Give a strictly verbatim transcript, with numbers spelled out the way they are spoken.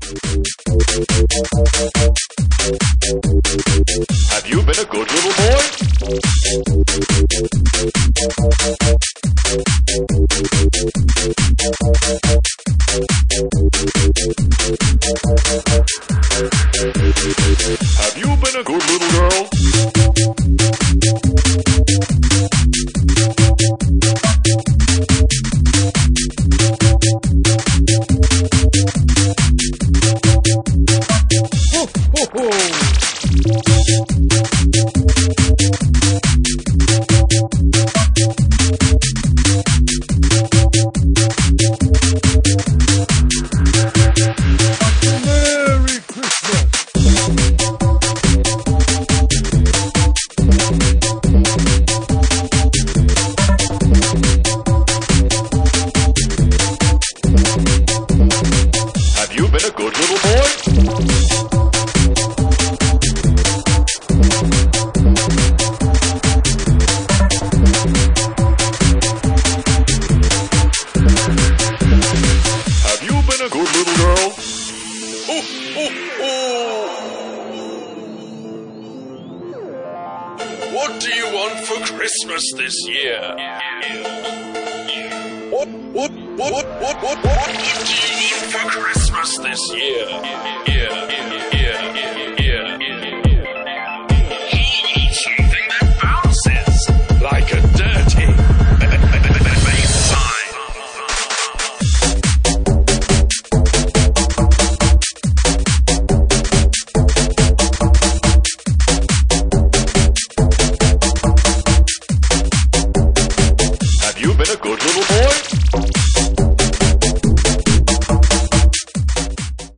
Have you been a good little boy? Have you been a good little girl? Ho, ho, ho. Merry Christmas! Have you been a good little boy? Have you been a good little girl? Oh, oh, oh. What do you want for Christmas this year? What, what, what, what, what, what, what do you want for Christmas this year? Yeah.